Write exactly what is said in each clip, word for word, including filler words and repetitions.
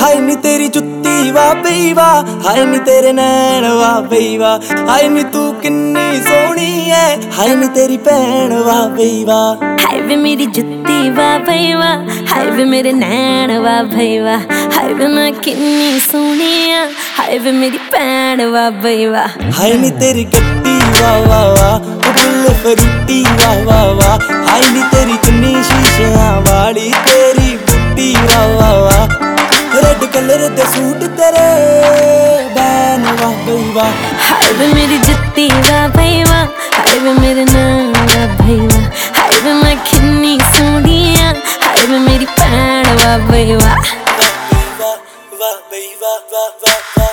हाय नी तेरी जुत्ती वाह बई वाह, हाय नी तेरे नैन वाह बई वाह, हाय नी तू किन्नी सोहनी है, हाय नी तेरी भैन वाह बई वाह। हाय वे मेरी जुत्ती वाह बई वाह, हाय वे मेरे नैन वाह बई वाह, हाय वे मैं किन्नी सोहनी है, हाय वे मेरी भैन वाह बई वाह। हाय नी तेरी गड्डी वाह वाह वाह, फुल फरूटी वाह वाह वाह, हाय नी तेरी चुन्नी शीशियां वाली तेरी बुट्टी वाह वाह वाह। रेड कलर दे सूट तेरे बैन वाह बई वाह। हाय वे मेरी जुत्ती वाह बई वाह, हाय वे मेरे नैन वाह बई वाह, हाय वे मैं किन्नी सोहनी है, हाय वे मेरी भैन वाह बई वाह। वाह वाह बई वाह वाह वाह वाह।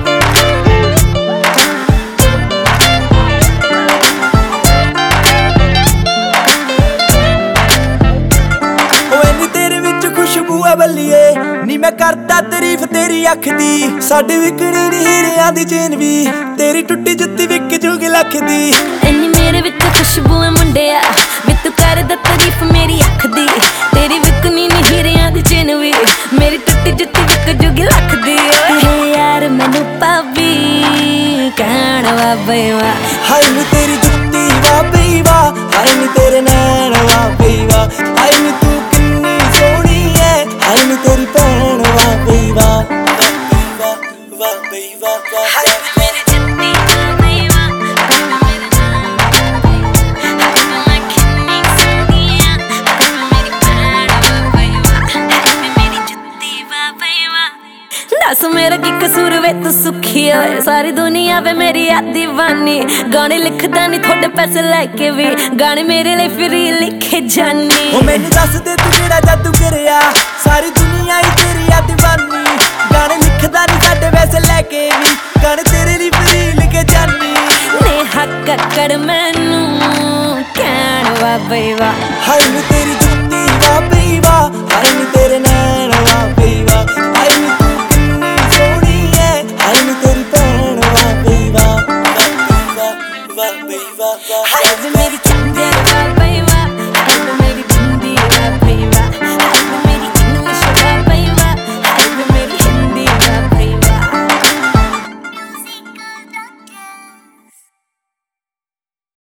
बल्लिए नी मैं करता तारीफ तेरी अख दी, साडी विकनी नी हीरियां दी चेन भी, तेरी टुट्टी जुत्ती विक जूगी लख दी। इन्नी मेरे विच खुशबू है मुंडिया, वे तू करदा तारीफ मेरी अख दी, तेरी विकनी नी हीरियां दी चेन भी, मेरी टुट्टी जुत्ती विक जूगी लख दी। हे यार मैनू भाभी कहण वाह बई वाह। हाय नी तेरी जुत्ती वाह बई वाह, हाय नी तेरे नैन वाह बई वाह, हाय नी तू किन्नी सोहनी है, हाय नी तेरी भैन वाह बई वाह। वाह वाह बई वाह वाह। हाय वे मेरी जुत्ती वाह बई वाह, हाय वे मेरे नैन वाह बई वाह, हाय वे मैं किन्नी सोहनी है, हाय वे मेरी भैन वाह बई वाह, हाय वे मेरी जुत्ती वाह बई वाह। दस मेरा की कसूर वे तू सुखी होए, सारी दुनिया वे मेरी आ दीवानी, गाने लिखदा नहीं थोड़े पैसे लेके भी, गाने मेरे लिए फ्री लिखे जानी। ओ मैनू दस दे तू जेड़ा जादू करिया, सारी दुनिया ही तेरी आ दीवानी, गाने लिखदा नहीं साडे पैसे लेके भी, गाने तेरे लिए फ्री लिखे जानी। नेहा कक्कड़ मैनू कहण वाह बई वाह। हाय नी तेरी जुत्ती वाह बई वाह, हाय नी तेरे नैन वाह बई वाह, हाय नी तू किन्नी सोहनी है, हाय नी तेरी भैन वाह बई वाह। वाह बई वाह वाह बई वाह वाह। हाय वे मेरी